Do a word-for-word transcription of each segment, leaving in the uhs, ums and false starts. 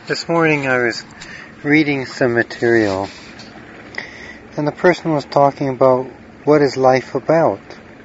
This morning I was reading some material, and the person was talking about what is life about.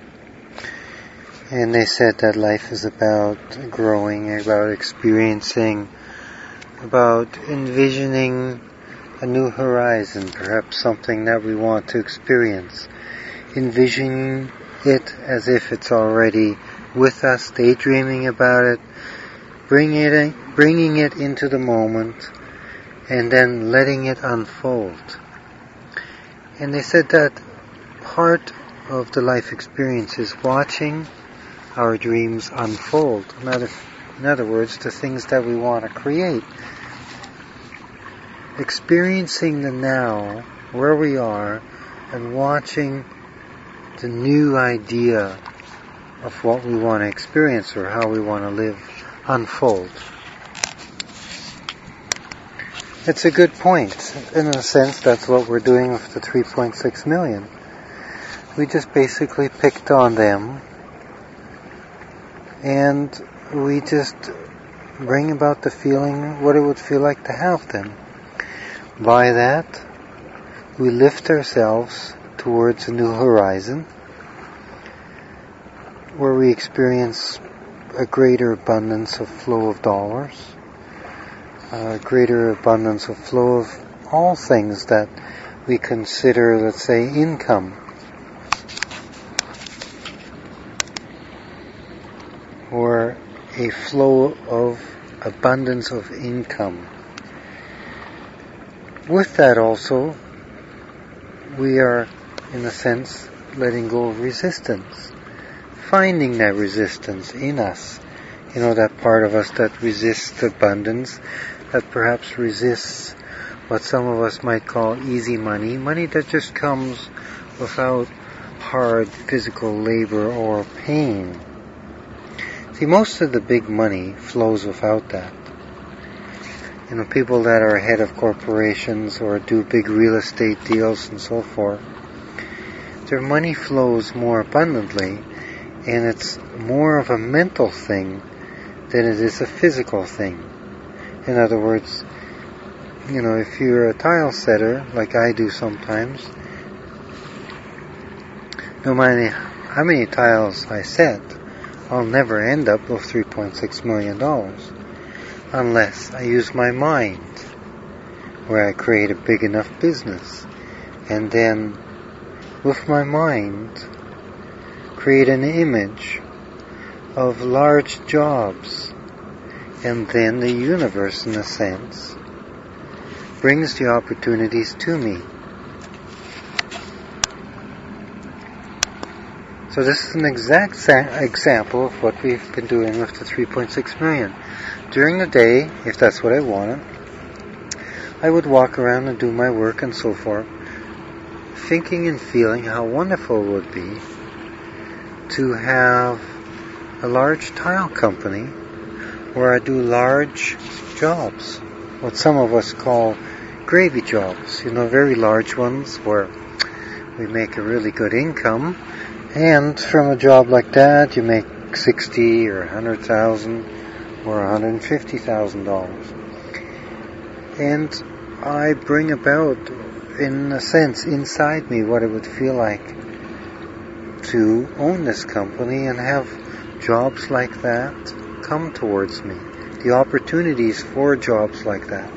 And they said that life is about growing, about experiencing, about envisioning a new horizon, perhaps something that we want to experience. Envisioning it as if it's already with us, daydreaming about it, bringing it, bringing it into the moment, and then letting it unfold. And they said that part of the life experience is watching our dreams unfold. In other, in other words, the things that we want to create. Experiencing the now, where we are, and watching the new idea of what we want to experience or how we want to live unfold. It's a good point. In a sense, that's what we're doing with the three point six million. We just basically picked on them, and we just bring about the feeling, what it would feel like to have them. By that, we lift ourselves towards a new horizon, where we experience a greater abundance of flow of dollars, a greater abundance of flow of all things that we consider, let's say, income. Or a flow of abundance of income. With that also, we are, in a sense, letting go of resistance. Finding that resistance in us. You know, that part of us that resists abundance, that perhaps resists what some of us might call easy money, money that just comes without hard physical labor or pain. See, most of the big money flows without that. You know, people that are head of corporations or do big real estate deals and so forth, their money flows more abundantly, and it's more of a mental thing than it is a physical thing. In other words, you know, if you're a tile setter, like I do sometimes, no matter how many tiles I set, I'll never end up with three point six million dollars unless I use my mind, where I create a big enough business, and then with my mind create an image of large jobs, and then the universe, in a sense, brings the opportunities to me. So this is an exact sa- example of what we've been doing with the three point six million. During the day, if that's what I wanted, I would walk around and do my work and so forth, thinking and feeling how wonderful it would be to have a large tile company where I do large jobs, what some of us call gravy jobs, you know, very large ones where we make a really good income, and from a job like that you make sixty or a hundred thousand or a hundred and fifty thousand dollars. And I bring about, in a sense, inside me what it would feel like to own this company and have jobs like that come towards me. The opportunities for jobs like that.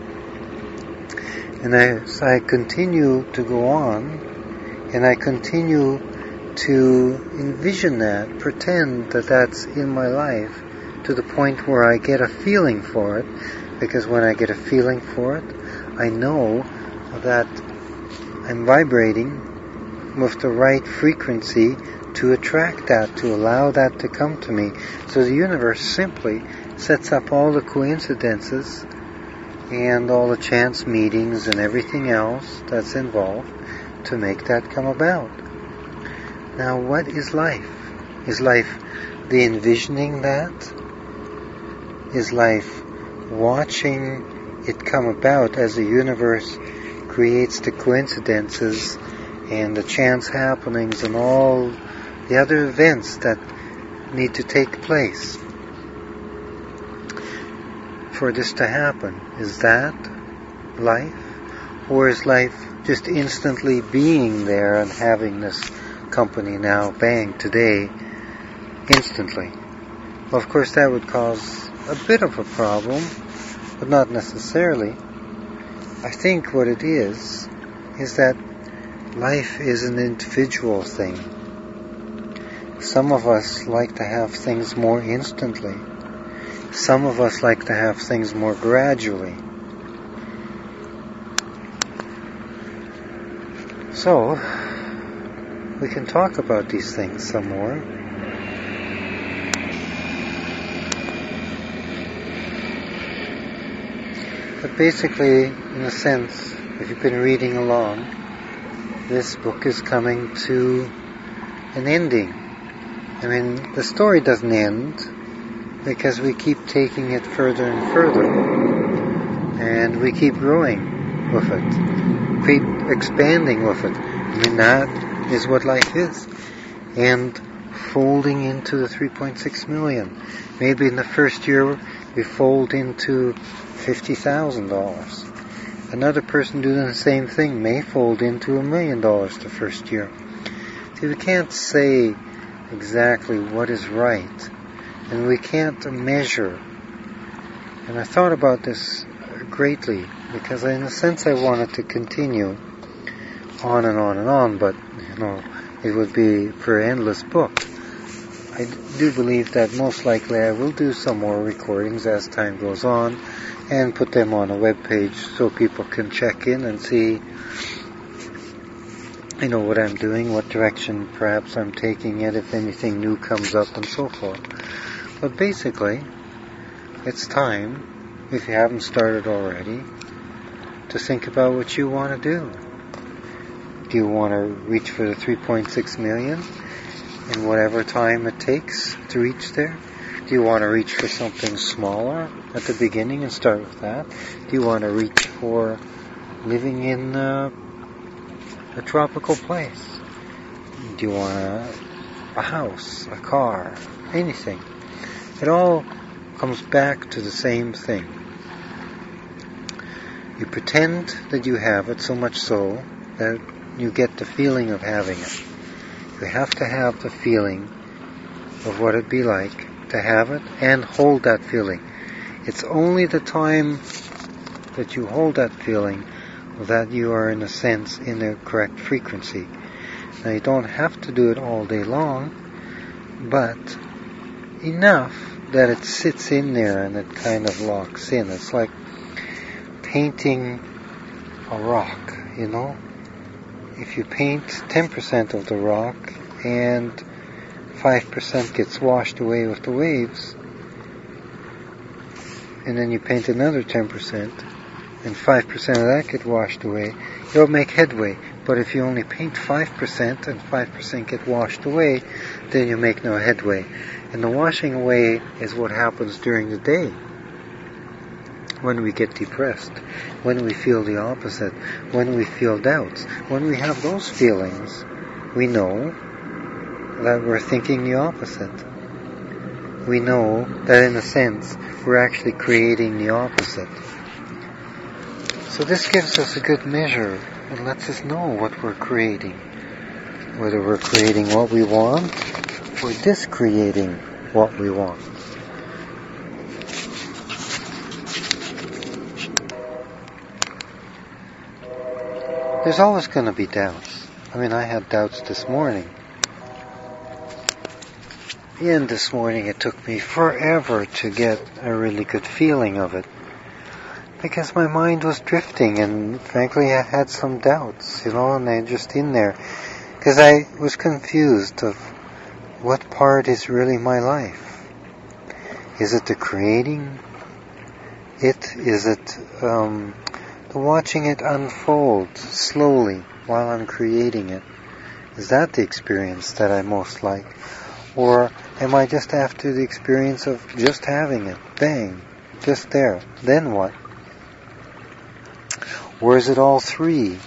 And as I continue to go on, and I continue to envision that, pretend that that's in my life, to the point where I get a feeling for it, because when I get a feeling for it, I know that I'm vibrating with the right frequency to attract that, to allow that to come to me. So the universe simply sets up all the coincidences and all the chance meetings and everything else that's involved to make that come about. Now, what is life? Is life the envisioning that? Is life watching it come about as the universe creates the coincidences and the chance happenings and all the other events that need to take place? for this to happen. Is that life? Or is life just instantly being there and having this company now, bang, today, instantly? Well, of course that would cause a bit of a problem, but not necessarily. I think what it is, is that life is an individual thing. Some of us like to have things more instantly. Some of us like to have things more gradually. So, we can talk about these things some more. But basically, in a sense, if you've been reading along, this book is coming to an ending. I mean, the story doesn't end because we keep taking it further and further, and we keep growing with it, keep expanding with it. I mean, that is what life is. And folding into the three point six million. Maybe in the first year we fold into fifty thousand dollars. Another person doing the same thing may fold into a million dollars the first year. See, we can't say exactly what is right, and we can't measure. And I thought about this greatly, because in a sense I wanted to continue on and on and on, but, you know, it would be for an endless book. I do believe that most likely I will do some more recordings as time goes on, and put them on a web page so people can check in and see, you know, what I'm doing, what direction perhaps I'm taking it, if anything new comes up, and so forth. But basically, it's time, if you haven't started already, to think about what you want to do. Do you want to reach for the three point six million in whatever time it takes to reach there? Do you want to reach for something smaller at the beginning and start with that? Do you want to reach for living in uh, a tropical place? Do you want a, a house, a car, anything? It all comes back to the same thing. You pretend that you have it, so much so that you get the feeling of having it. You have to have the feeling of what it'd be like to have it and hold that feeling. It's only the time that you hold that feeling that you are, in a sense, in the correct frequency. Now, you don't have to do it all day long, but enough that it sits in there and it kind of locks in. It's like painting a rock, you know? If you paint ten percent of the rock and five percent gets washed away with the waves, and then you paint another ten percent, and five percent of that gets washed away, you'll make headway. But if you only paint five percent and five percent get washed away, then you make no headway. And the washing away is what happens during the day. When we get depressed, when we feel the opposite, when we feel doubts, when we have those feelings, we know that we're thinking the opposite. We know that, in a sense, we're actually creating the opposite. So this gives us a good measure and lets us know what we're creating. Whether we're creating what we want or discreating what we want. There's always going to be doubts. I mean, I had doubts this morning. And this morning it took me forever to get a really good feeling of it. Because my mind was drifting, and frankly I had some doubts, you know, and they're just in there. Because I was confused of what part is really my life. Is it the creating it? Is it um, the watching it unfold slowly while I'm creating it? Is that the experience that I most like? Or am I just after the experience of just having it? Bang. Just there. Then what? Or is it all three?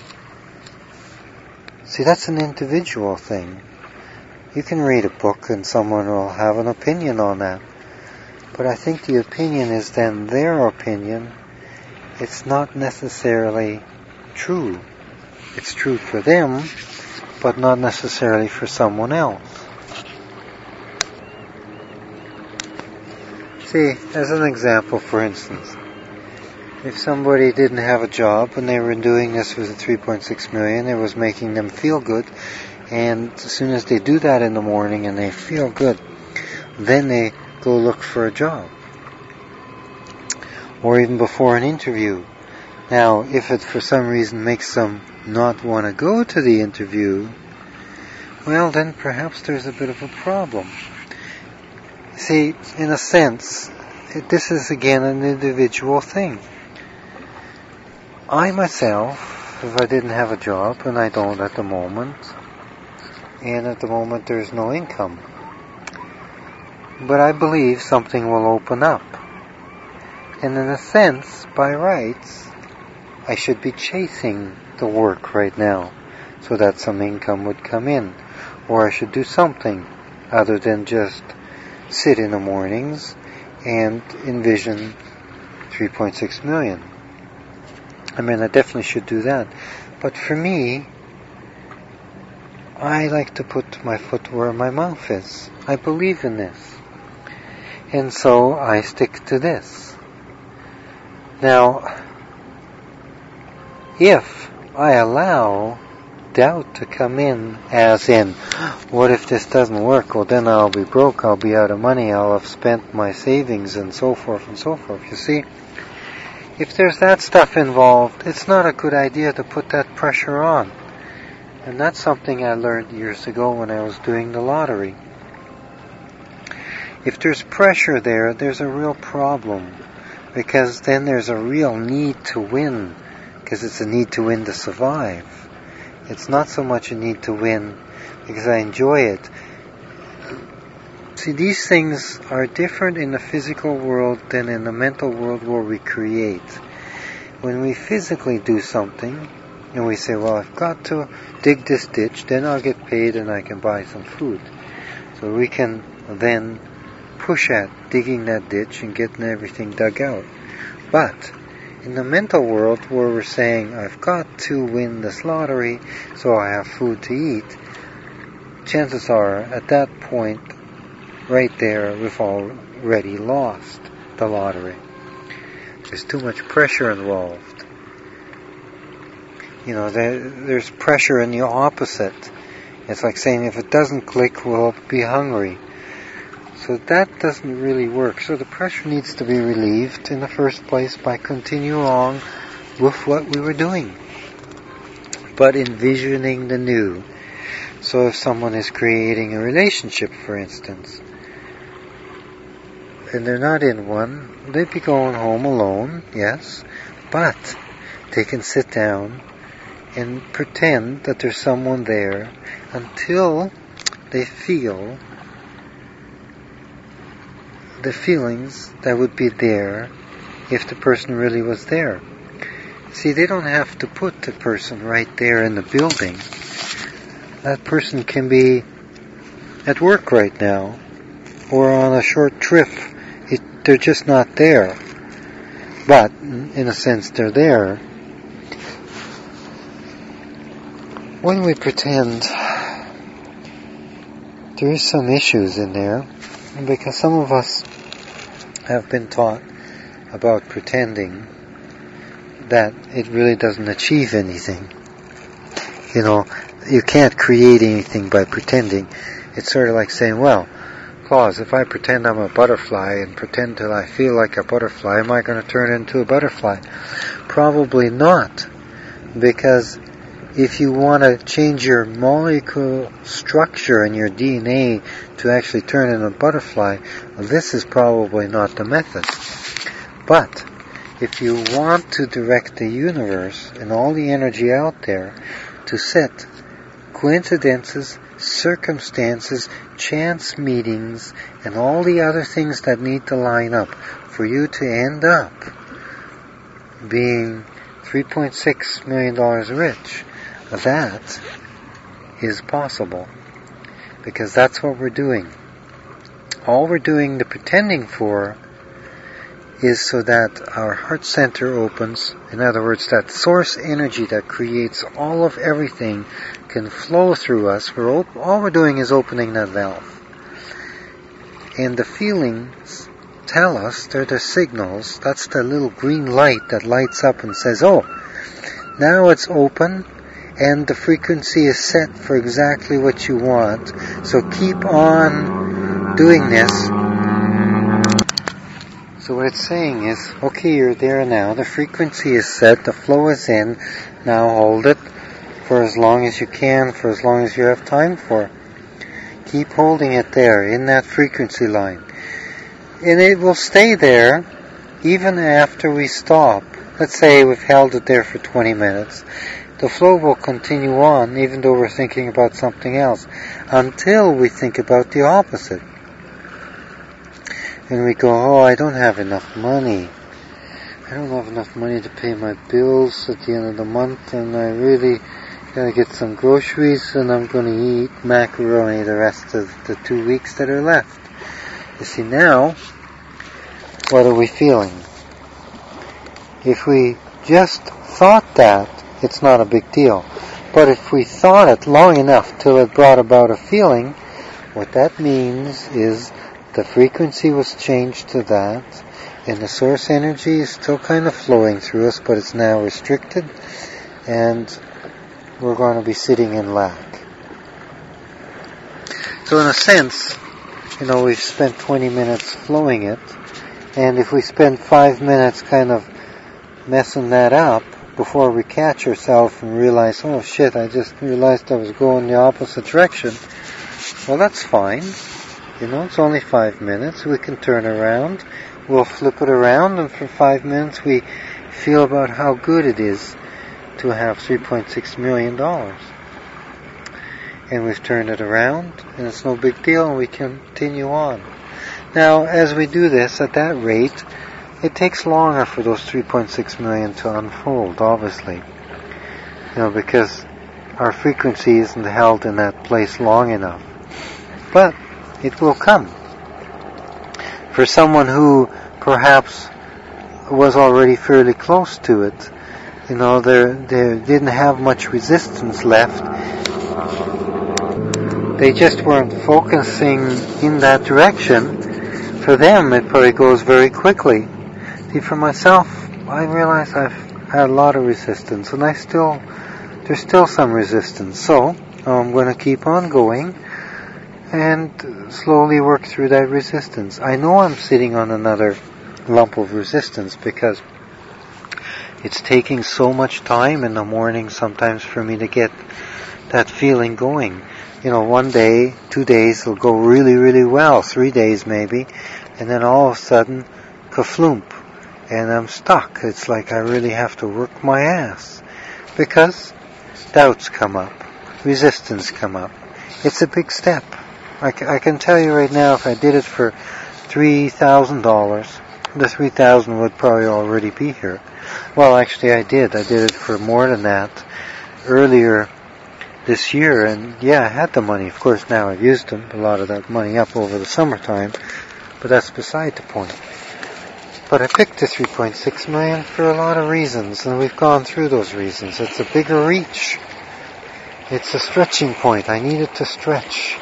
See, that's an individual thing. You can read a book and someone will have an opinion on that. But I think the opinion is then their opinion. It's not necessarily true. It's true for them, but not necessarily for someone else. See, as an example, for instance, if somebody didn't have a job and they were doing this with the three point six million, it was making them feel good, and as soon as they do that in the morning and they feel good, then they go look for a job. Or even before an interview. Now, if it for some reason makes them not want to go to the interview, well, then perhaps there's a bit of a problem. See, in a sense, it, this is again an individual thing. I myself, if I didn't have a job, and I don't at the moment, and at the moment there's no income, but I believe something will open up. And in a sense, by rights, I should be chasing the work right now so that some income would come in. Or I should do something other than just sit in the mornings and envision three point six million. I mean, I definitely should do that. But for me, I like to put my foot where my mouth is. I believe in this. And so I stick to this. Now, if I allow doubt to come in, as in, what if this doesn't work? Well, then I'll be broke, I'll be out of money, I'll have spent my savings, and so forth and so forth. You see, if there's that stuff involved, it's not a good idea to put that pressure on. And that's something I learned years ago when I was doing the lottery. If there's pressure there, there's a real problem. Because then there's a real need to win. Because it's a need to win to survive. It's not so much a need to win because I enjoy it. See, these things are different in the physical world than in the mental world where we create. When we physically do something, and we say, well, I've got to dig this ditch, then I'll get paid and I can buy some food. So we can then push at digging that ditch and getting everything dug out. But in the mental world where we're saying, I've got to win this lottery so I have food to eat, chances are, at that point, right there, we've already lost the lottery. There's too much pressure involved. You know, there, there's pressure in the opposite. It's like saying, if it doesn't click, we'll be hungry. So that doesn't really work. So the pressure needs to be relieved in the first place by continuing along with what we were doing. But envisioning the new. So if someone is creating a relationship, for instance, and they're not in one, they'd be going home alone, yes, but they can sit down and pretend that there's someone there until they feel the feelings that would be there if the person really was there. See, they don't have to put the person right there in the building. That person can be at work right now or on a short trip. It, they're just not there. But, in a sense, they're there. When we pretend, there is some issues in there, because some of us have been taught about pretending that it really doesn't achieve anything. You know, you can't create anything by pretending. It's sort of like saying, well, Claus, if I pretend I'm a butterfly and pretend till I feel like a butterfly, am I going to turn into a butterfly? Probably not. Because if you want to change your molecule structure and your D N A to actually turn into a butterfly, well, this is probably not the method. But if you want to direct the universe and all the energy out there to set coincidences, circumstances, chance meetings, and all the other things that need to line up for you to end up being three point six million dollars rich, that is possible. Because that's what we're doing. All we're doing the pretending for is so that our heart center opens. In other words, that source energy that creates all of everything can flow through us. We're op- all we're doing is opening that valve. And the feelings tell us, they're the signals. That's the little green light that lights up and says, oh, now it's open and the frequency is set for exactly what you want. So keep on doing this. So what it's saying is, okay, you're there now, the frequency is set, the flow is in, now hold it for as long as you can, for as long as you have time for. Keep holding it there, in that frequency line. And it will stay there, even after we stop. Let's say we've held it there for twenty minutes. The flow will continue on, even though we're thinking about something else, until we think about the opposite. And we go, oh, I don't have enough money. I don't have enough money to pay my bills at the end of the month, and I really gotta get some groceries, and I'm gonna eat macaroni the rest of the two weeks that are left. You see, now, what are we feeling? If we just thought that, it's not a big deal. But if we thought it long enough till it brought about a feeling, what that means is the frequency was changed to that, and the source energy is still kind of flowing through us, but it's now restricted, and we're going to be sitting in lack. So in a sense, you know, we've spent twenty minutes flowing it, and if we spend five minutes kind of messing that up before we catch ourselves and realize, oh shit, I just realized I was going the opposite direction, well, that's fine. You know, it's only five minutes. We can turn around. We'll flip it around, and for five minutes we feel about how good it is to have three point six million dollars. And we've turned it around, and it's no big deal, and we continue on. Now, as we do this at that rate, it takes longer for those three point six million to unfold, obviously. You know, because our frequency isn't held in that place long enough. But it will come. For someone who perhaps was already fairly close to it, you know, there they didn't have much resistance left. They just weren't focusing in that direction. For them, it probably goes very quickly. See, for myself, I realize I've had a lot of resistance, and I still, there's still some resistance. So, I'm going to keep on going and slowly work through that resistance. I know I'm sitting on another lump of resistance because it's taking so much time in the morning sometimes for me to get that feeling going. You know, one day, two days will go really, really well, three days maybe, and then all of a sudden, kafloomp, and I'm stuck. It's like I really have to work my ass because doubts come up, resistance come up. It's a big step. I, c- I can tell you right now, if I did it for three thousand dollars, the three thousand dollars would probably already be here. Well, actually I did. I did it for more than that earlier this year, and yeah, I had the money. Of course, now I've used them, a lot of that money up over the summertime, but that's beside the point. But I picked the three point six million for a lot of reasons, and we've gone through those reasons. It's a bigger reach. It's a stretching point. I needed to stretch.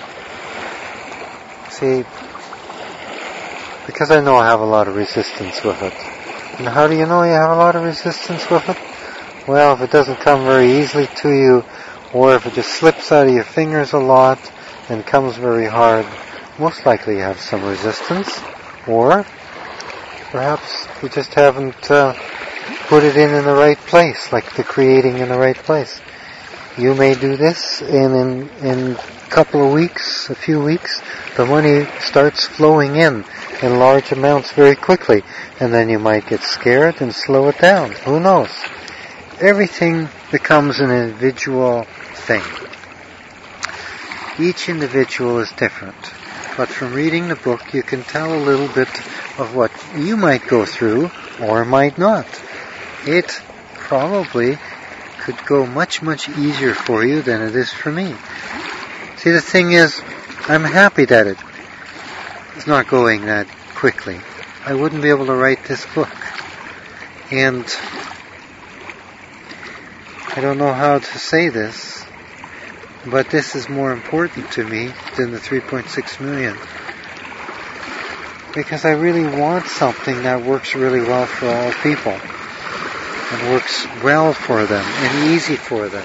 See, because I know I have a lot of resistance with it. And how do you know you have a lot of resistance with it? Well, if it doesn't come very easily to you, or if it just slips out of your fingers a lot and comes very hard, most likely you have some resistance. Or perhaps you just haven't uh, put it in in the right place, like the creating in the right place. You may do this, and in in a couple of weeks, a few weeks, the money starts flowing in in large amounts very quickly, and then you might get scared and slow it down. Who knows? Everything becomes an individual thing. Each individual is different, but from reading the book you can tell a little bit of what you might go through or might not. It probably could go much, much easier for you than it is for me. See, the thing is, I'm happy that it It's not going that quickly. I wouldn't be able to write this book. And I don't know how to say this, but this is more important to me than the three point six million. Because I really want something that works really well for all people. And works well for them and easy for them.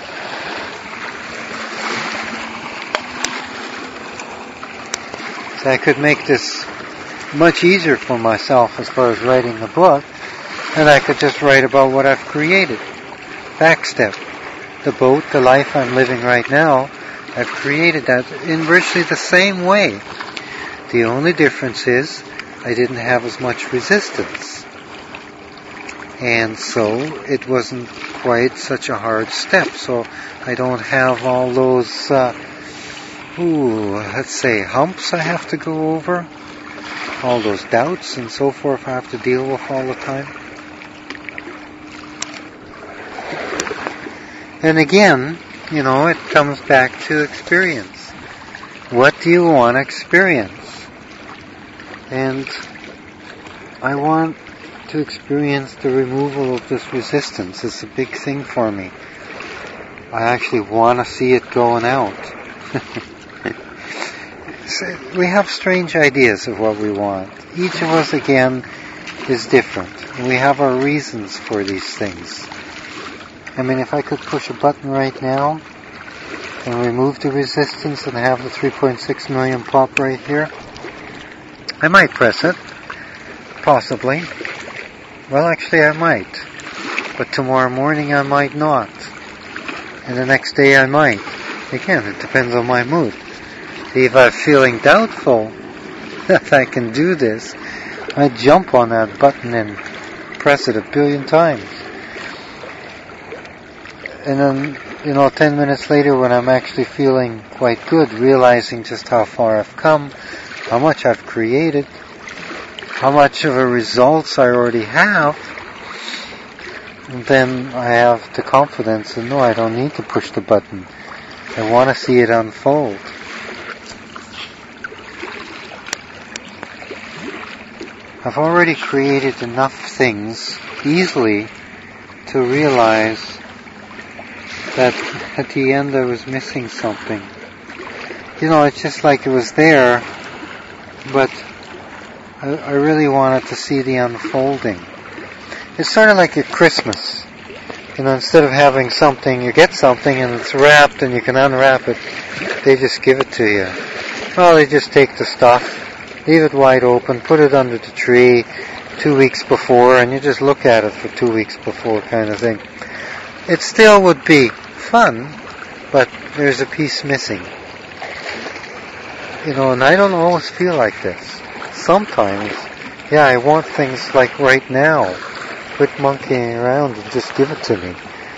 So I could make this much easier for myself as far as writing the book, and I could just write about what I've created. Backstep. The boat, the life I'm living right now, I've created that in virtually the same way. The only difference is I didn't have as much resistance. And so it wasn't quite such a hard step. So I don't have all those, uh, ooh, let's say, humps I have to go over. All those doubts and so forth I have to deal with all the time. And again, you know, it comes back to experience. What do you want to experience? And I want to experience the removal of this resistance. It's a big thing for me. I actually want to see it going out. So we have strange ideas of what we want. Each of us, again, is different. And we have our reasons for these things. I mean, if I could push a button right now and remove the resistance and have the three point six million pop right here, I might press it. Possibly. Well, actually I might. But tomorrow morning I might not. And the next day I might. Again, it depends on my mood. If I'm feeling doubtful that I can do this, I jump on that button and press it a billion times. And then, you know, ten minutes later when I'm actually feeling quite good, realizing just how far I've come, how much I've created, how much of a results I already have, then I have the confidence and no, I don't need to push the button. I want to see it unfold. I've already created enough things easily to realize that at the end I was missing something. You know, it's just like it was there, but I, I really wanted to see the unfolding. It's sort of like at Christmas. You know, instead of having something, you get something and it's wrapped and you can unwrap it, they just give it to you. Well, they just take the stuff, leave it wide open, put it under the tree two weeks before, and you just look at it for two weeks before kind of thing. It still would be fun, but there's a piece missing. You know, and I don't always feel like this. Sometimes, yeah, I want things like right now. Quit monkeying around and just give it to me.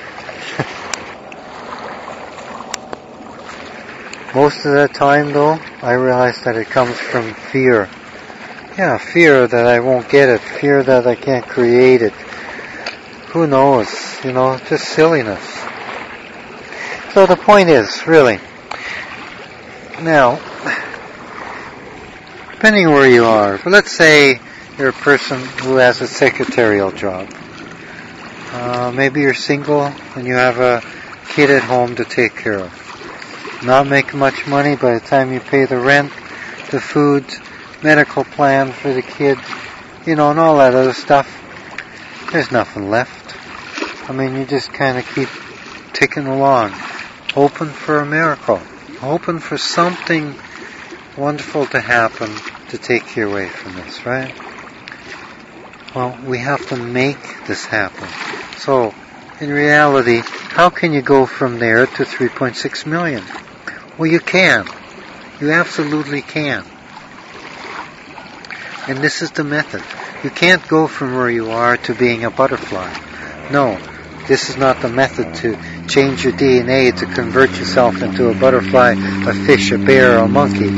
Most of the time, though, I realize that it comes from fear. Yeah, fear that I won't get it. Fear that I can't create it. Who knows? You know, just silliness. So the point is, really, now, depending where you are, but let's say you're a person who has a secretarial job. Uh, maybe you're single and you have a kid at home to take care of. Not making much money by the time you pay the rent, the food, medical plan for the kid, you know, and all that other stuff. There's nothing left. I mean, you just kind of keep ticking along. Hoping for a miracle. Hoping for something wonderful to happen to take you away from this, right? Well, we have to make this happen. So, in reality, how can you go from there to three point six million? Well, you can. You absolutely can. And this is the method. You can't go from where you are to being a butterfly. No, this is not the method to change your D N A to convert yourself into a butterfly, a fish, a bear, or a monkey.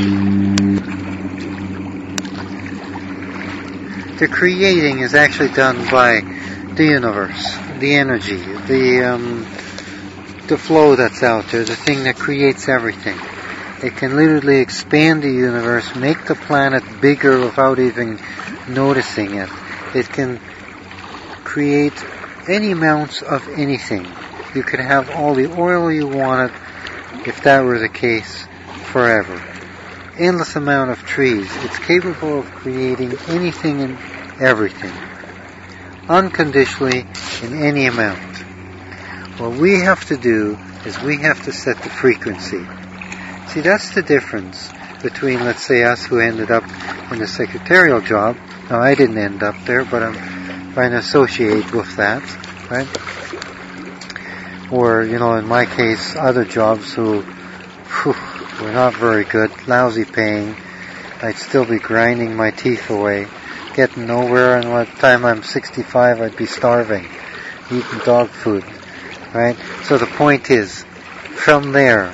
The creating is actually done by the universe, the energy, the um, the flow that's out there, the thing that creates everything. It can literally expand the universe, make the planet bigger without even noticing it. It can create any amounts of anything. You could have all the oil you wanted, if that were the case, forever. Endless amount of trees. It's capable of creating anything and everything, unconditionally, in any amount. What we have to do is we have to set the frequency. See, that's the difference between, let's say, us who ended up in the secretarial job. Now, I didn't end up there, but I'm trying to associate with that, right? Or, you know, in my case, other jobs who whew, were not very good, lousy paying. I'd still be grinding my teeth away, getting nowhere, and by the time I'm sixty-five, I'd be starving, eating dog food, right? So the point is, from there,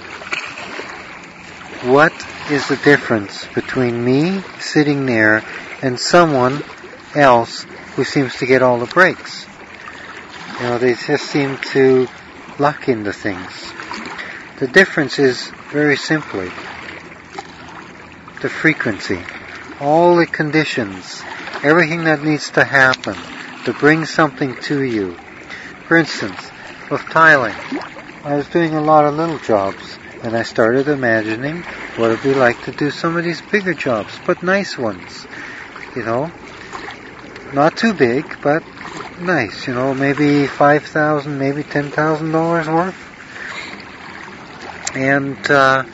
what is the difference between me sitting there and someone else who seems to get all the breaks? You know, they just seem to luck into things. The difference is very simply the frequency. All the conditions, everything that needs to happen to bring something to you. For instance, with tiling, I was doing a lot of little jobs, and I started imagining what it would be like to do some of these bigger jobs, but nice ones, you know. Not too big, but nice, you know, maybe five thousand dollars, maybe ten thousand dollars worth. And uh,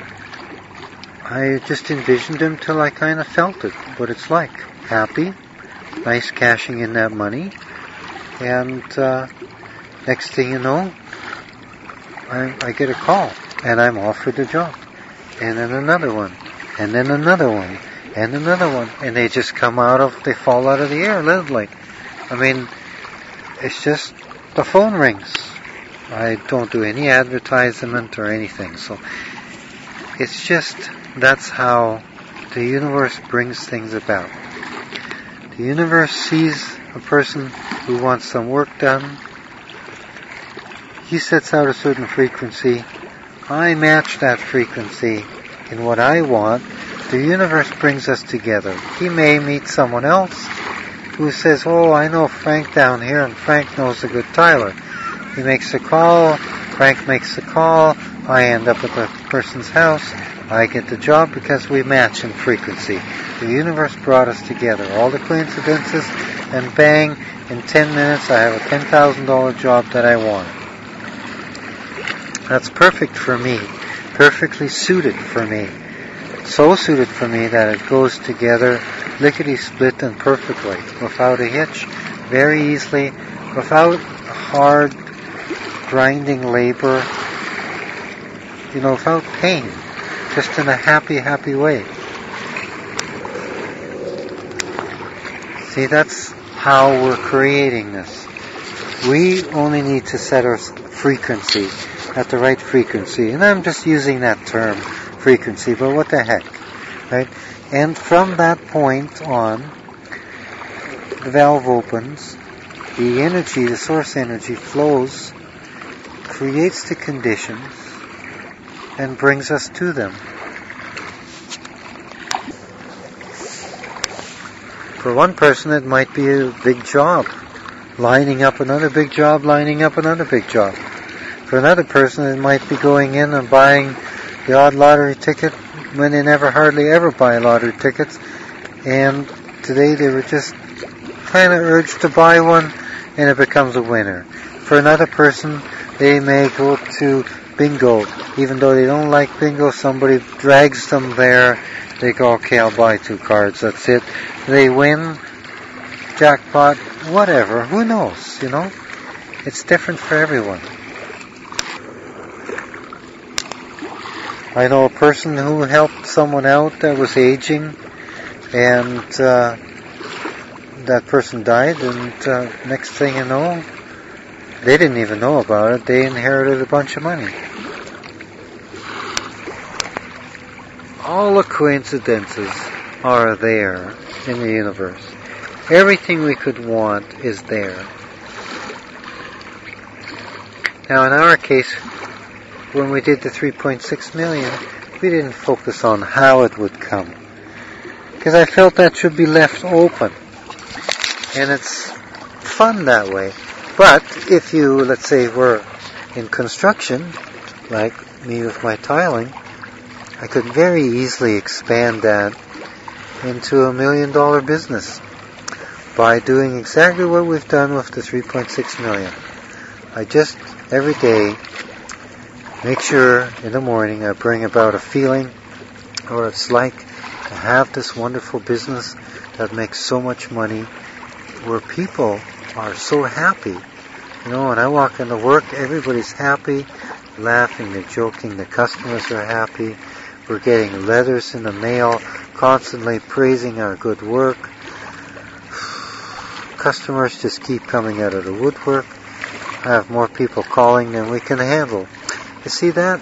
I just envisioned them till I kind of felt it, what it's like. Happy, nice cashing in that money, and uh, next thing you know, I, I get a call, and I'm offered the job. And then another one, and then another one, and another one, and they just come out of, they fall out of the air, literally. I mean, it's just, the phone rings. I don't do any advertisement or anything, so it's just, that's how the universe brings things about. The universe sees a person who wants some work done. He sets out a certain frequency. I match that frequency in what I want. The universe brings us together. He may meet someone else who says, oh, I know Frank down here, and Frank knows a good tiler. He makes a call, Frank makes a call, I end up at the person's house, I get the job because we match in frequency. The universe brought us together. All the coincidences, and bang, in ten minutes I have a ten thousand dollars job that I wanted. That's perfect for me, perfectly suited for me. So suited for me that it goes together lickety-split and perfectly, without a hitch, very easily, without hard, grinding labor, you know, without pain, just in a happy, happy way. See, that's how we're creating this. We only need to set our frequency at the right frequency, and I'm just using that term, frequency, but what the heck, right? And from that point on, the valve opens, the energy, the source energy flows, creates the conditions, and brings us to them. For one person, it might be a big job, lining up another big job, lining up another big job. For another person, it might be going in and buying the odd lottery ticket when they never hardly ever buy lottery tickets, and today they were just kind of urged to buy one, and it becomes a winner. For another person, they may go to bingo. Even though they don't like bingo, somebody drags them there. They go, okay, I'll buy two cards, that's it. They win, jackpot, whatever, who knows, you know? It's different for everyone. I know a person who helped someone out that was aging, and uh, that person died, and uh, next thing you know, they didn't even know about it. They inherited a bunch of money. All the coincidences are there in the universe. Everything we could want is there. Now in our case, when we did the three point six million, We didn't focus on how it would come, because I felt that should be left open. And it's fun that way. But if you, let's say, were in construction, like me with my tiling, I could very easily expand that into a million dollar business by doing exactly what we've done with the three point six million. I just, every day, make sure in the morning I bring about a feeling or it's like to have this wonderful business that makes so much money, where people are so happy. You know, when I walk into work, everybody's happy, laughing, they're joking, the customers are happy. We're getting letters in the mail, constantly praising our good work. Customers just keep coming out of the woodwork. I have more people calling than we can handle. You see that?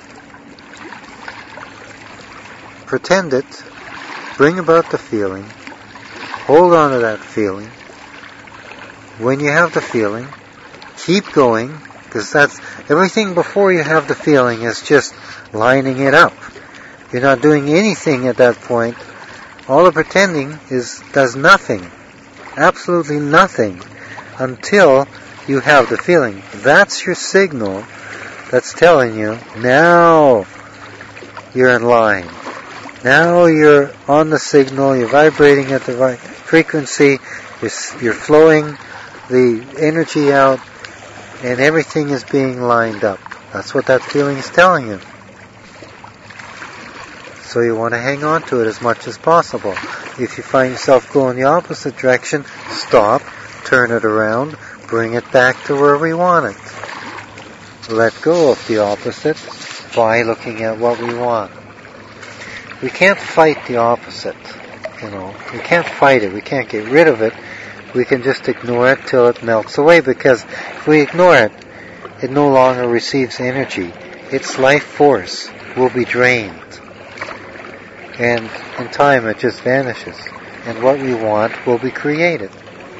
Pretend it. Bring about the feeling. Hold on to that feeling. When you have the feeling, keep going, because that's everything before you have the feeling is just lining it up. You're not doing anything at that point. All the pretending is does nothing. Absolutely nothing until you have the feeling. That's your signal that's telling you, now you're in line. Now you're on the signal, you're vibrating at the right frequency, you're, you're flowing the energy out, and everything is being lined up. That's what that feeling is telling you. So you want to hang on to it as much as possible. If you find yourself going the opposite direction, stop, turn it around, bring it back to where we want it. Let go of the opposite by looking at what we want. We can't fight the opposite, you know. We can't fight it. We can't get rid of it. We can just ignore it till it melts away, because if we ignore it, it no longer receives energy. Its life force will be drained. And in time it just vanishes. And what we want will be created.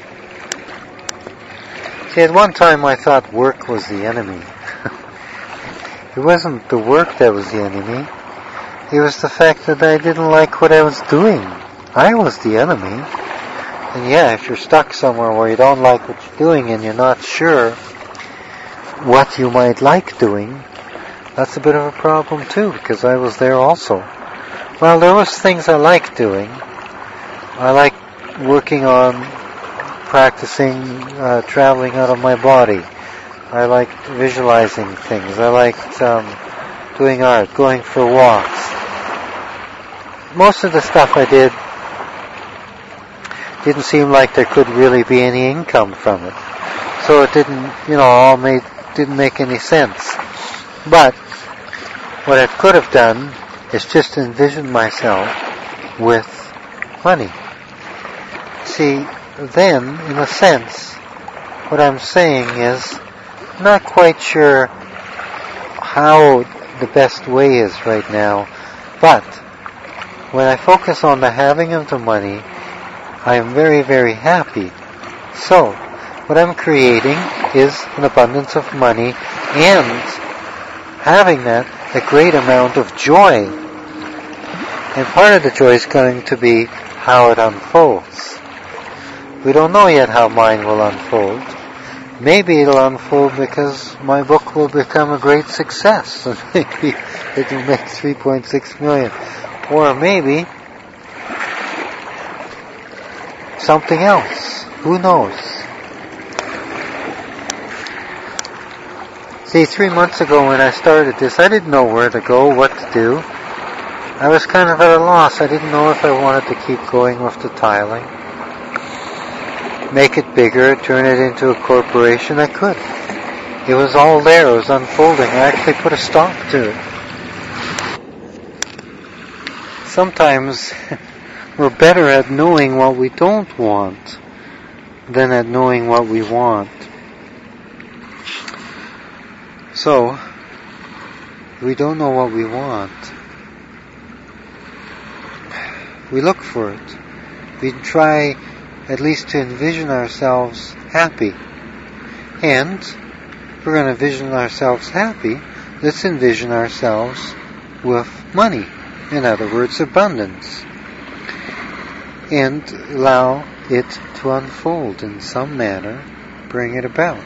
See, at one time I thought work was the enemy. It wasn't the work that was the enemy. It was the fact that I didn't like what I was doing. I was the enemy. And yeah, if you're stuck somewhere where you don't like what you're doing and you're not sure what you might like doing, that's a bit of a problem too, because I was there also. Well, there was things I liked doing. I liked working on practicing uh, traveling out of my body. I liked visualizing things. I liked um, doing art, going for walks. Most of the stuff I did didn't seem like there could really be any income from it. So it didn't, you know, all made didn't make any sense. But what I could have done is just envision myself with money. See, then, in a sense, what I'm saying is, I'm not quite sure how the best way is right now, but when I focus on the having of the money, I am very, very happy. So, what I'm creating is an abundance of money and having that a great amount of joy. And part of the joy is going to be how it unfolds. We don't know yet how mine will unfold. Maybe it'll unfold because my book will become a great success. And maybe it will make three point six million. Or maybe something else. Who knows? See, three months ago when I started this, I didn't know where to go, what to do. I was kind of at a loss. I didn't know if I wanted to keep going with the tiling. Make it bigger, turn it into a corporation. I could. It was all there. It was unfolding. I actually put a stop to it. Sometimes we're better at knowing what we don't want than at knowing what we want. So, we don't know what we want. We look for it. We try at least to envision ourselves happy. And if we're going to envision ourselves happy, let's envision ourselves with money. In other words, abundance. And allow it to unfold in some manner, bring it about.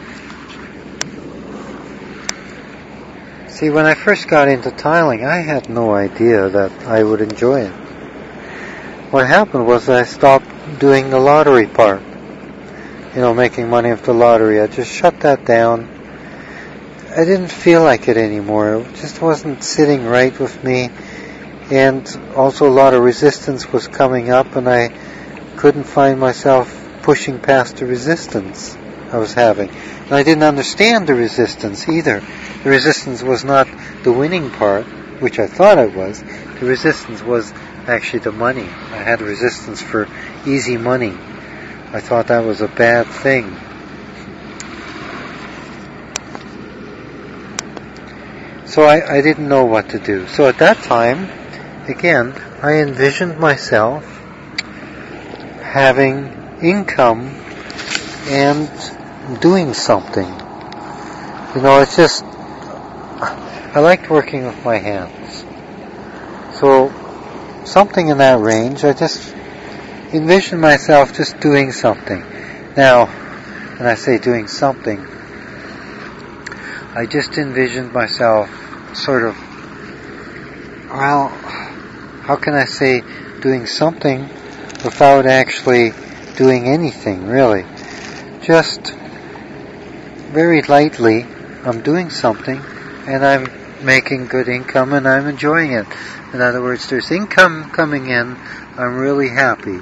See, when I first got into tiling, I had no idea that I would enjoy it. What happened was I stopped doing the lottery part. You know, making money off the lottery. I just shut that down. I didn't feel like it anymore. It just wasn't sitting right with me. And also a lot of resistance was coming up, and I couldn't find myself pushing past the resistance I was having. And I didn't understand the resistance either. The resistance was not the winning part, which I thought it was. The resistance was actually the money. I had resistance for easy money. I thought that was a bad thing. So I, I didn't know what to do. So at that time, again, I envisioned myself having income and doing something. You know, it's just, I liked working with my hands. So, something in that range, I just envisioned myself just doing something. Now, when I say doing something, I just envisioned myself sort of, well, how can I say doing something without actually doing anything, really? Just very lightly, I'm doing something, and I'm making good income, and I'm enjoying it. In other words, there's income coming in, I'm really happy.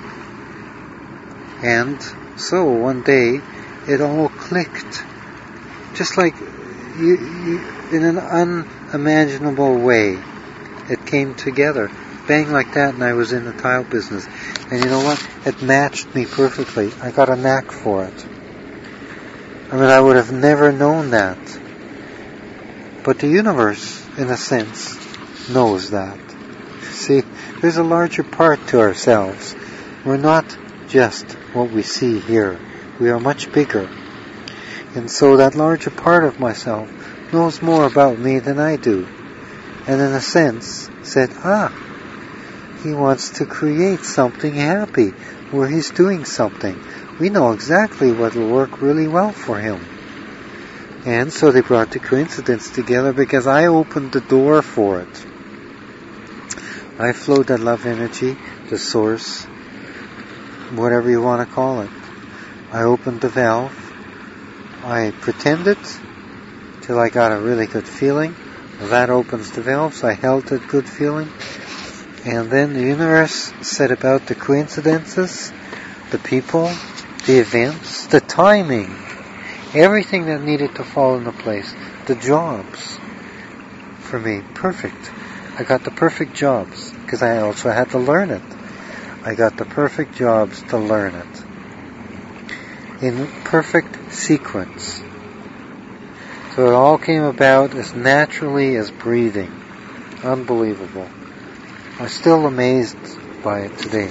And so, one day, it all clicked. Just like, you, you, in an unimaginable way, it came together. Bang like that, and I was in the tile business. And you know what? It matched me perfectly. I got a knack for it. I mean, I would have never known that. But the universe, in a sense, knows that. See, there's a larger part to ourselves. We're not just what we see here. We are much bigger. And so that larger part of myself knows more about me than I do. And in a sense, said, ah, he wants to create something happy, where he's doing something. We know exactly what will work really well for him. And so they brought the coincidence together because I opened the door for it. I flowed that love energy, the source, whatever you want to call it. I opened the valve. I pretended till I got a really good feeling. That opens the valves. I held that good feeling. And then the universe set about the coincidences, the people, the events, the timing, everything that needed to fall into place, the jobs for me, perfect. I got the perfect jobs because I also had to learn it. I got the perfect jobs to learn it in perfect sequence. So it all came about as naturally as breathing. Unbelievable. I'm still amazed by it today.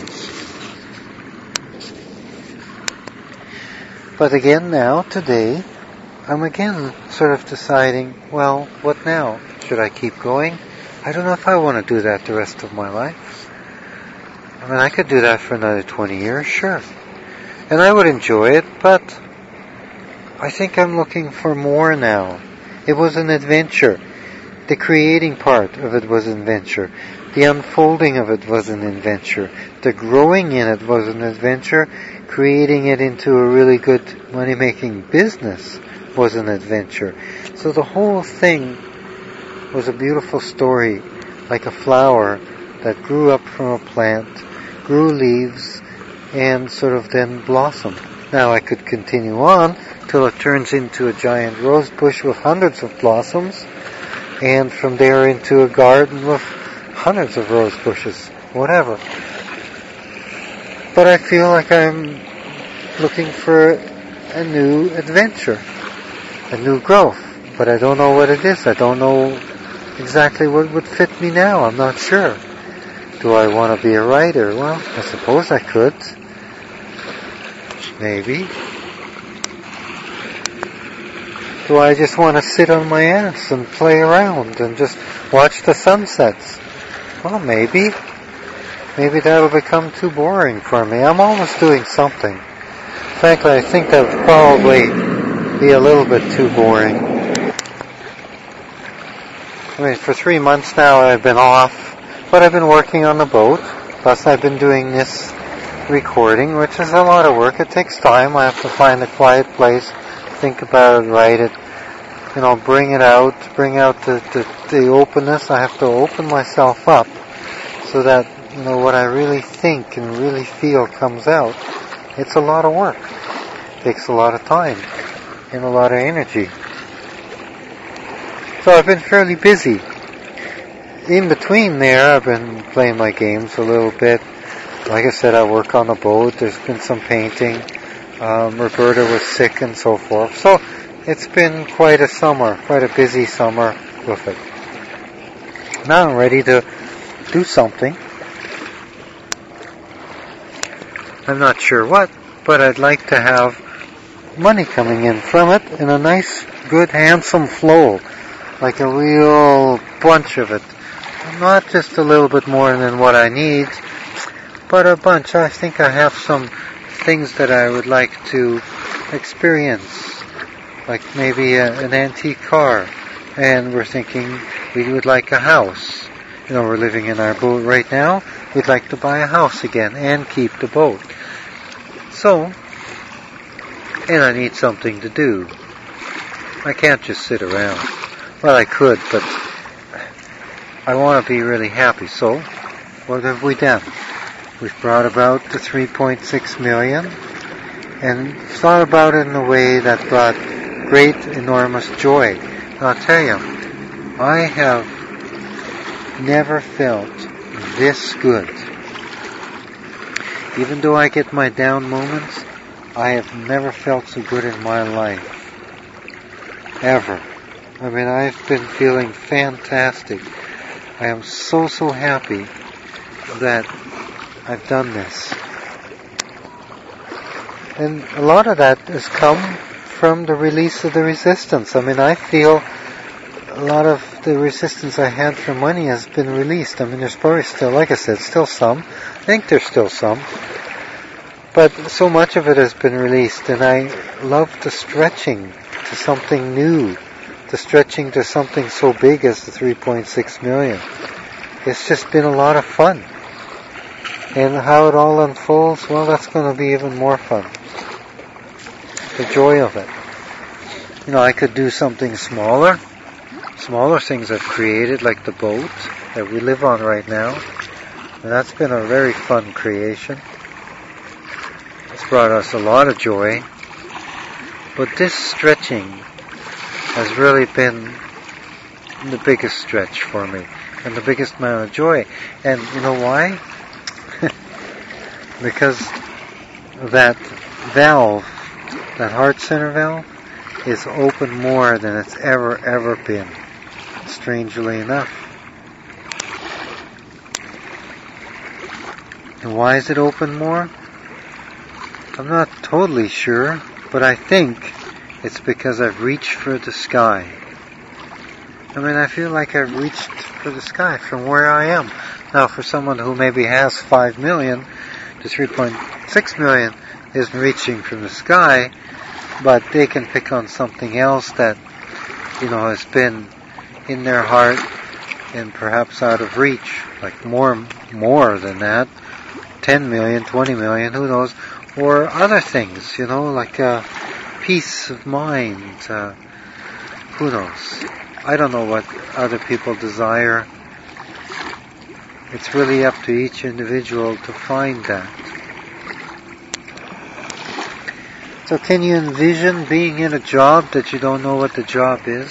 But again now, today, I'm again sort of deciding, well, what now? Should I keep going? I don't know if I want to do that the rest of my life. I mean, I could do that for another twenty years, sure. And I would enjoy it, but I think I'm looking for more now. It was an adventure. The creating part of it was an adventure. The unfolding of it was an adventure. The growing in it was an adventure. Creating it into a really good money-making business was an adventure. So the whole thing was a beautiful story, like a flower that grew up from a plant, grew leaves, and sort of then blossomed. Now I could continue on till it turns into a giant rose bush with hundreds of blossoms, and from there into a garden with hundreds of rose bushes, whatever. But I feel like I'm looking for a new adventure, a new growth, but I don't know what it is. I don't know exactly what would fit me now. I'm not sure. Do I want to be a writer? Well, I suppose I could. Maybe. Do I just want to sit on my ass and play around and just watch the sunsets? well, maybe. Maybe that'll become too boring for me. I'm always doing something. Frankly, I think that would probably be a little bit too boring. I mean, for three months now I've been off, but I've been working on the boat. Plus I've been doing this recording, which is a lot of work. It takes time. I have to find a quiet place, think about it, write it, you know, bring it out, bring out the, the, the openness. I have to open myself up so that, you know, what I really think and really feel comes out. It's a lot of work. It takes a lot of time and a lot of energy. So I've been fairly busy. In between there, I've been playing my games a little bit. Like I said, I work on the boat. There's been some painting. Um, Roberta was sick and so forth. So it's been quite a summer, quite a busy summer with it. Now I'm ready to do something. I'm not sure what, but I'd like to have money coming in from it in a nice, good, handsome flow. Like a real bunch of it. Not just a little bit more than what I need, but a bunch. I think I have some things that I would like to experience. Like maybe a, an antique car. And we're thinking we would like a house. You know, we're living in our boat right now. We'd like to buy a house again and keep the boat. So, and I need something to do. I can't just sit around. Well, I could, but I want to be really happy. So, what have we done? We've brought about the three point six million and thought about it in a way that brought great, enormous joy. And I'll tell you, I have never felt this good. Even though I get my down moments, I have never felt so good in my life. Ever. I mean, I've been feeling fantastic. I am so, so happy that I've done this. And a lot of that has come from the release of the resistance. I mean, I feel a lot of the resistance I had for money has been released. I mean, there's probably still, like I said, still some. I think there's still some. But so much of it has been released, and I love the stretching to something new. The stretching to something so big as the three point six million. It's just been a lot of fun. And how it all unfolds, well, that's going to be even more fun. The joy of it. You know, I could do something smaller. Smaller things I've created, like the boat that we live on right now. And that's been a very fun creation. It's brought us a lot of joy. But this stretching has really been the biggest stretch for me. And the biggest amount of joy. And you know why? Because that valve, that heart center valve, is open more than it's ever, ever been. Strangely enough. And why is it open more? I'm not totally sure, but I think it's because I've reached for the sky. I mean, I feel like I've reached for the sky from where I am. Now, for someone who maybe has five million, the three point six million isn't reaching from the sky, but they can pick on something else that, you know, has been in their heart and perhaps out of reach, like more, more than that, ten million, twenty million, who knows, or other things, you know, like uh, peace of mind, uh, who knows. I don't know what other people desire. It's really up to each individual to find that. So can you envision being in a job that you don't know what the job is?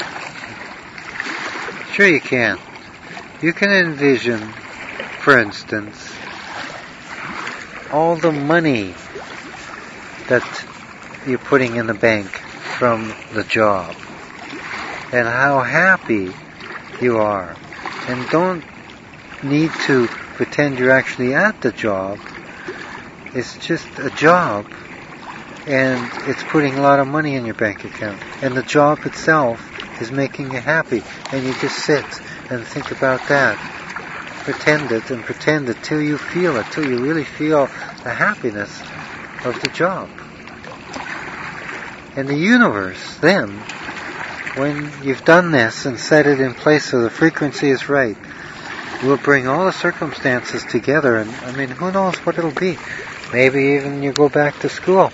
Sure you can. You can envision, for instance, all the money that you're putting in the bank from the job. And how happy you are. And don't need to pretend you're actually at the job. It's just a job. And it's putting a lot of money in your bank account. And the job itself is making you happy. And you just sit and think about that. pretend it and pretend it till you feel it, till you really feel the happiness of the job. And the universe, then, when you've done this and set it in place so the frequency is right, will bring all the circumstances together, and I mean, who knows what it'll be. Maybe even you go back to school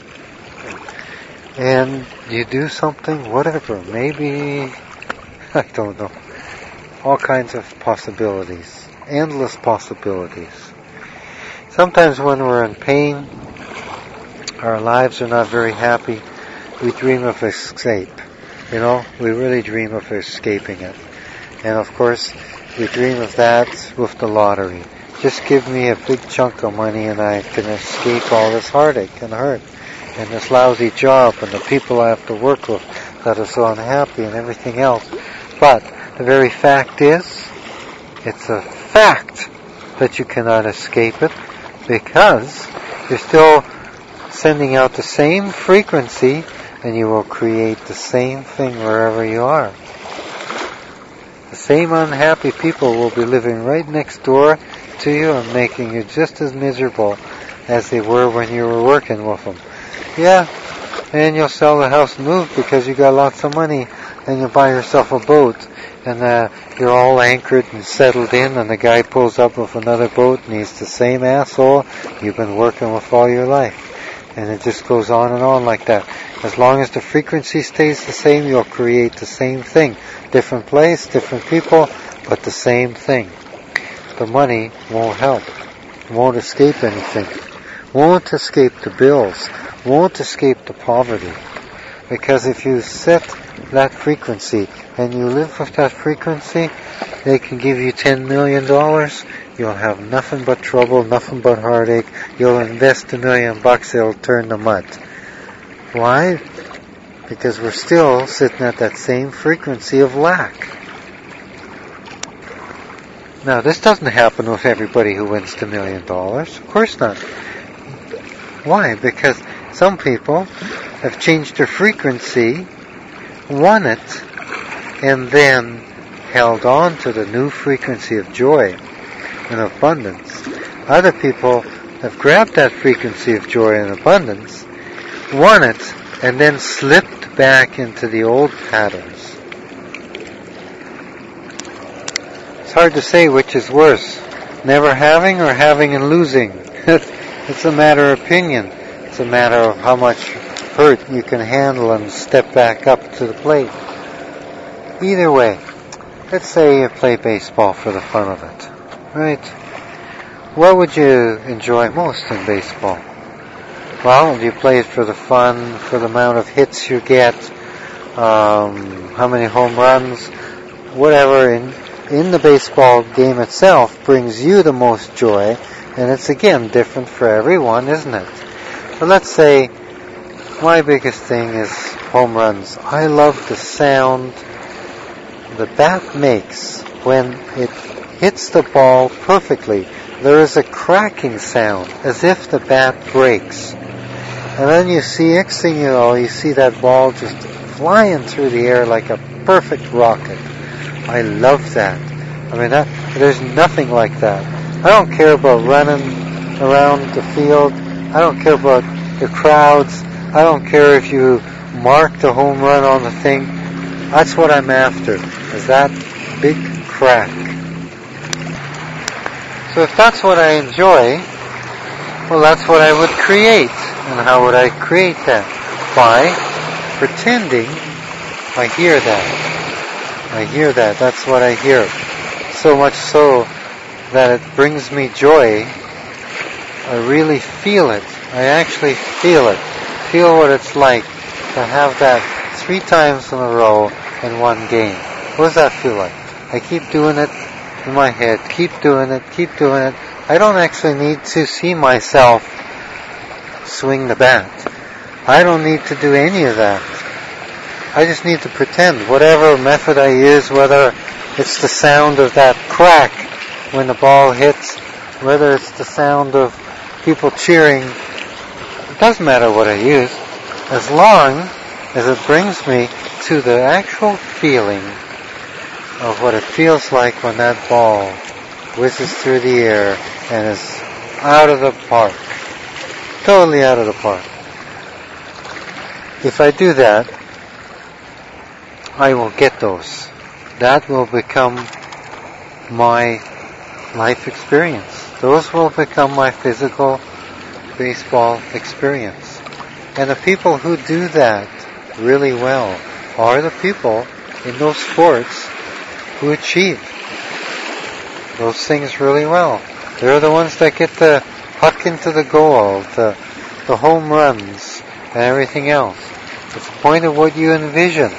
and you do something, whatever, maybe, I don't know, all kinds of possibilities, endless possibilities. Sometimes when we're in pain, our lives are not very happy, we dream of escape. You know, we really dream of escaping it. And of course, we dream of that with the lottery. Just give me a big chunk of money and I can escape all this heartache and hurt and this lousy job and the people I have to work with that are so unhappy and everything else. But the very fact is, it's a fact that you cannot escape it because you're still sending out the same frequency and you will create the same thing wherever you are. The same unhappy people will be living right next door to you and making you just as miserable as they were when you were working with them. Yeah, and you'll sell the house and move because you got lots of money and you buy yourself a boat and uh, you're all anchored and settled in and the guy pulls up with another boat and he's the same asshole you've been working with all your life. And it just goes on and on like that. As long as the frequency stays the same, you'll create the same thing. Different place, different people, but the same thing. The money won't help. Won't escape anything. Won't escape the bills. Won't escape the poverty. Because if you set that frequency and you live with that frequency, they can give you ten million dollars. You'll have nothing but trouble, nothing but heartache. You'll invest a million bucks, it'll turn to mud. Why? Because we're still sitting at that same frequency of lack. Now, this doesn't happen with everybody who wins the million dollars. Of course not. Why? Because some people have changed their frequency, won it, and then held on to the new frequency of joy and abundance. Other people have grabbed that frequency of joy and abundance, won it, and then slipped back into the old patterns. It's hard to say which is worse, never having or having and losing. It's a matter of opinion. It's a matter of how much hurt you can handle and step back up to the plate. Either way, let's say you play baseball for the fun of it. Right? What would you enjoy most in baseball? Well, you play it for the fun, for the amount of hits you get, um, how many home runs, whatever in, in the baseball game itself brings you the most joy, and it's again different for everyone, isn't it? But let's say my biggest thing is home runs. I love the sound the bat makes when it hits the ball perfectly. There is a cracking sound, as if the bat breaks. And then you see, next thing you know, you see that ball just flying through the air like a perfect rocket. I love that. I mean, that, there's nothing like that. I don't care about running around the field. I don't care about the crowds. I don't care if you mark the home run on the thing. That's what I'm after, is that big crack. So if that's what I enjoy, well, that's what I would create. And how would I create that? By pretending I hear that. I hear that. That's what I hear. So much so that it brings me joy. I really feel it. I actually feel it. Feel what it's like to have that three times in a row in one game. What does that feel like? I keep doing it in my head. Keep doing it. Keep doing it. I don't actually need to see myself swing the bat. I don't need to do any of that. I just need to pretend. Whatever method I use, whether it's the sound of that crack when the ball hits, whether it's the sound of people cheering, it doesn't matter what I use, as long as it brings me to the actual feeling of what it feels like when that ball whizzes through the air and is out of the park. Totally out of the park. If I do that, I will get those. That will become my life experience. Those will become my physical baseball experience. And the people who do that really well are the people in those sports who achieve those things really well. They're the ones that get the puck into the goal, the, the home runs, and everything else. It's the point of what you envision.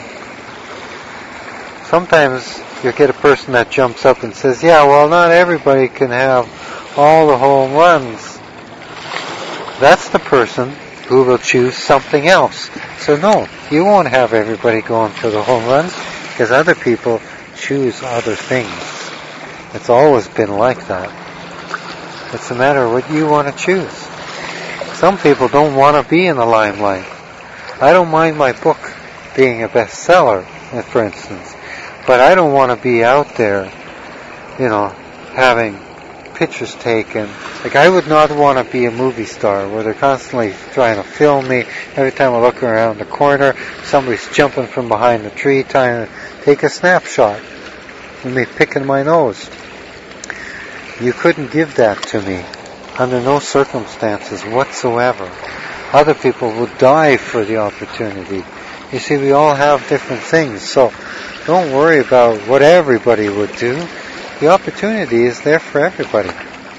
Sometimes you get a person that jumps up and says, yeah, well, not everybody can have all the home runs. That's the person who will choose something else. So no, you won't have everybody going for the home runs because other people choose other things. It's always been like that. It's a matter of what you want to choose. Some people don't want to be in the limelight. I don't mind my book being a bestseller, for instance, but I don't want to be out there, you know, having pictures taken. Like, I would not want to be a movie star where they're constantly trying to film me. Every time I look around the corner, somebody's jumping from behind the tree trying to take a snapshot of me picking my nose. You couldn't give that to me under no circumstances whatsoever. Other people would die for the opportunity. You see, we all have different things, so don't worry about what everybody would do. The opportunity is there for everybody.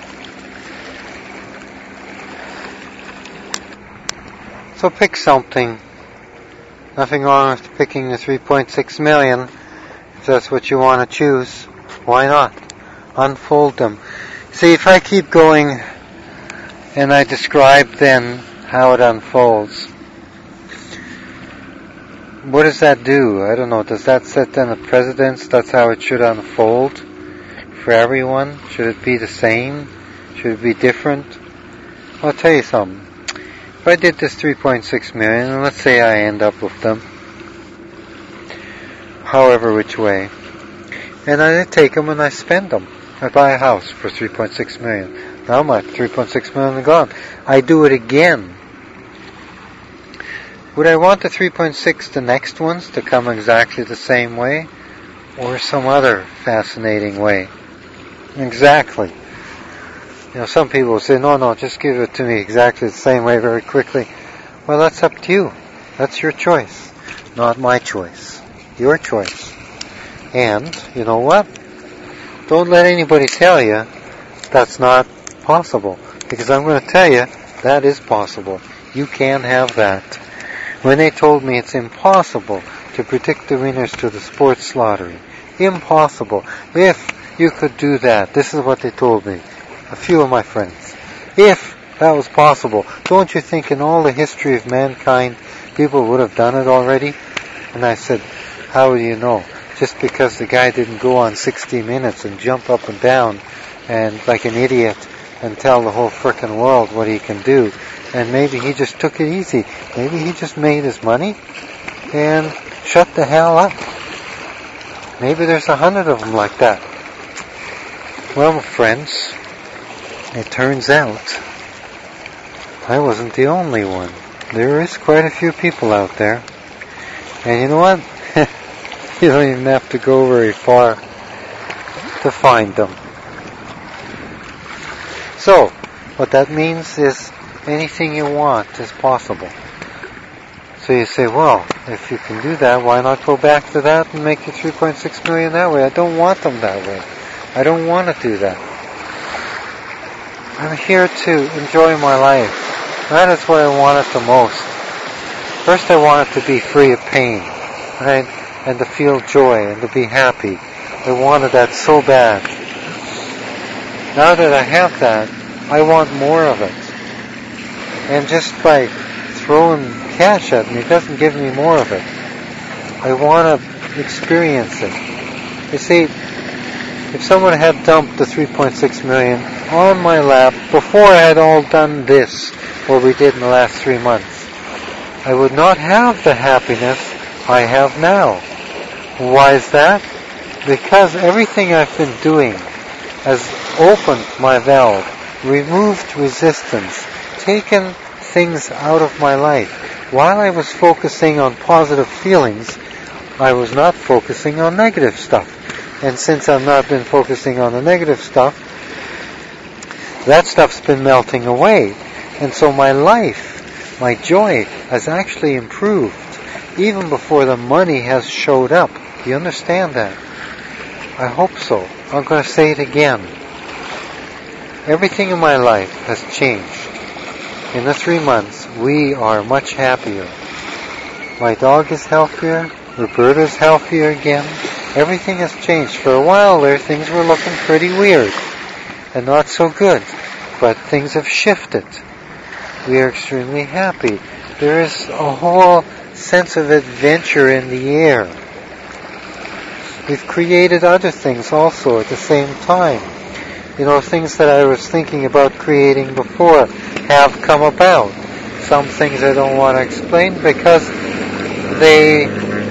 So pick something. Nothing wrong with picking the three point six million. If that's what you want to choose, why not? Unfold them. See, if I keep going and I describe then how it unfolds, what does that do? I don't know. Does that set then a precedence? That's how it should unfold for everyone? Should it be the same? Should it be different? I'll tell you something. If I did this three point six million, and let's say I end up with them, however which way, and I take them and I spend them. I buy a house for three point six million. Now my three point six million is gone. I do it again. Would I want the three point six, the next ones, to come exactly the same way? Or some other fascinating way? Exactly. You know, some people will say, no, no, just give it to me exactly the same way very quickly. Well, that's up to you. That's your choice. Not my choice. Your choice. And, you know what? Don't let anybody tell you that's not possible. Because I'm going to tell you, that is possible. You can have that. When they told me it's impossible to predict the winners to the sports lottery, impossible. If you could do that, this is what they told me, a few of my friends. If that was possible, don't you think in all the history of mankind, people would have done it already? And I said, how do you know? Just because the guy didn't go on sixty minutes and jump up and down and like an idiot and tell the whole frickin' world what he can do. And maybe he just took it easy. Maybe he just made his money and shut the hell up. Maybe there's a hundred of them like that. Well, friends, it turns out I wasn't the only one. There is quite a few people out there. And you know what? You don't even have to go very far to find them. So, what that means is anything you want is possible. So you say, well, if you can do that, why not go back to that and make your three point six million that way? I don't want them that way. I don't want to do that. I'm here to enjoy my life. That is what I wanted the most. First, I wanted to be free of pain, right? And to feel joy and to be happy. I wanted that so bad. Now that I have that, I want more of it. And just by throwing cash at me doesn't give me more of it. I want to experience it. You see, if someone had dumped the three point six million on my lap before I had all done this, what we did in the last three months, I would not have the happiness I have now. Why is that? Because everything I've been doing has opened my valve, removed resistance, taken things out of my life. While I was focusing on positive feelings, I was not focusing on negative stuff. And since I've not been focusing on the negative stuff, that stuff's been melting away. And so my life, my joy, has actually improved even before the money has showed up. Do you understand that? I hope so. I'm going to say it again. Everything in my life has changed. In the three months, we are much happier. My dog is healthier. Roberta's healthier again. Everything has changed. For a while there, things were looking pretty weird and not so good. But things have shifted. We are extremely happy. There is a whole sense of adventure in the air. We've created other things also at the same time. You know, things that I was thinking about creating before have come about. Some things I don't want to explain because they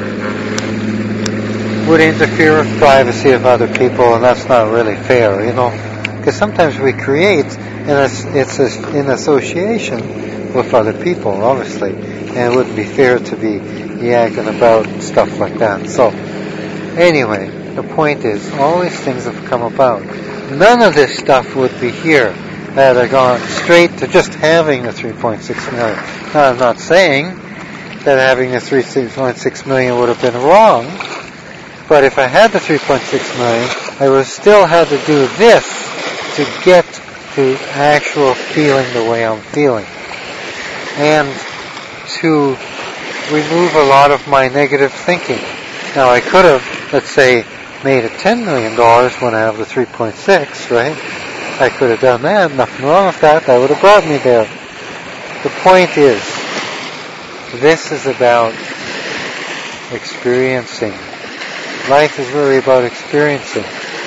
would interfere with privacy of other people, and that's not really fair, you know. Because sometimes we create, and it's, it's in association with other people, obviously, and it wouldn't be fair to be yakking about stuff like that. So, anyway, the point is, all these things have come about. None of this stuff would be here had I gone straight to just having the three point six million. Now, I'm not saying that having the three point six million would have been wrong, but if I had the three point six million, I would have still had to do this to get to actual feeling the way I'm feeling. And to remove a lot of my negative thinking. Now, I could have, let's say, made it ten million dollars when I have the three point six, right? I could have done that. Nothing wrong with that. That would have brought me there. The point is, this is about experiencing. Life is really about experiencing.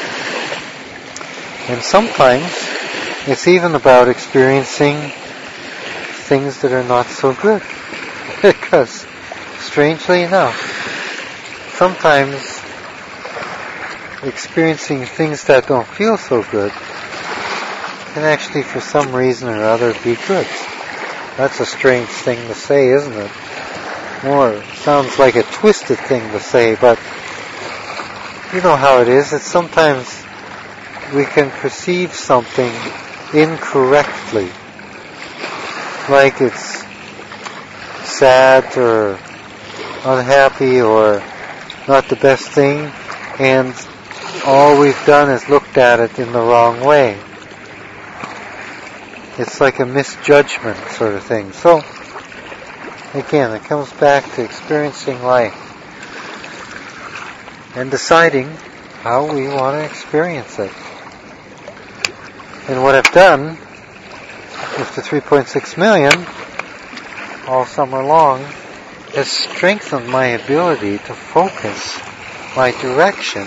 And sometimes it's even about experiencing things that are not so good. Because, strangely enough, sometimes experiencing things that don't feel so good can actually, for some reason or other, be good. That's a strange thing to say, isn't it? More sounds like a twisted thing to say, but you know how it is. It's sometimes we can perceive something incorrectly, like it's sad or unhappy or not the best thing, and all we've done is looked at it in the wrong way. It's like a misjudgment sort of thing. So, again, it comes back to experiencing life and deciding how we want to experience it. And what I've done with the three point six million all summer long has strengthened my ability to focus my direction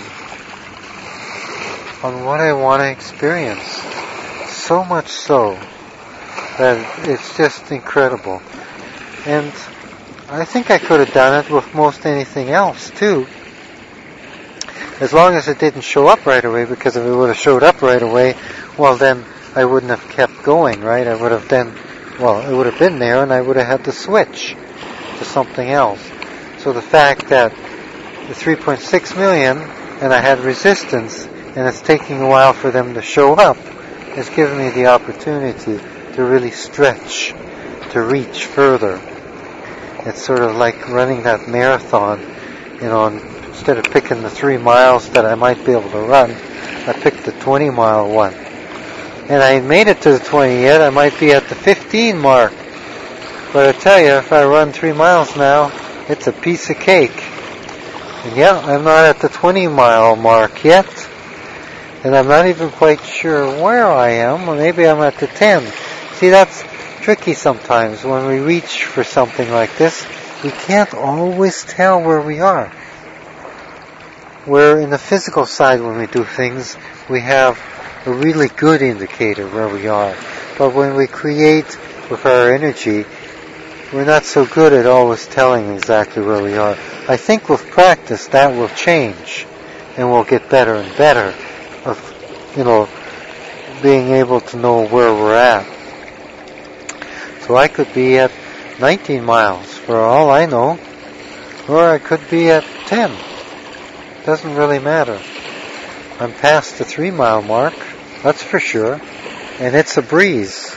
on what I want to experience. So much so that it's just incredible. And I think I could have done it with most anything else too, as long as it didn't show up right away, because if it would have showed up right away, well then I wouldn't have kept going, right? I would have then, well, it would have been there and I would have had to switch to something else. So the fact that the three point six million and I had resistance and it's taking a while for them to show up has given me the opportunity to really stretch, to reach further. It's sort of like running that marathon, you know, and instead of picking the three miles that I might be able to run, I picked the twenty mile one. And I ain't made it to the twenty yet, I might be at the fifteen mark. But I tell you, if I run three miles now, it's a piece of cake. And yeah, I'm not at the twenty mile mark yet. And I'm not even quite sure where I am, or maybe I'm at the ten. See, that's tricky sometimes. When we reach for something like this, we can't always tell where we are. Where in the physical side, when we do things, we have a really good indicator where we are. But when we create with our energy, we're not so good at always telling exactly where we are. I think with practice, that will change, and we'll get better and better of, you know, being able to know where we're at. So I could be at nineteen miles for all I know, or I could be at ten. Doesn't really matter. I'm past the three mile mark, that's for sure, and it's a breeze.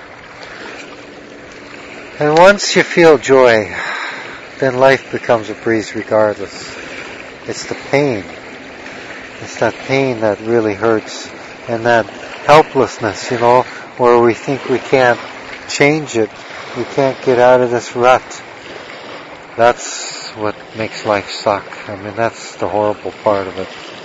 And once you feel joy, then life becomes a breeze regardless. It's the pain. It's that pain that really hurts, and that helplessness, you know, where we think we can't change it, we can't get out of this rut. That's what makes life suck. I mean, that's the horrible part of it.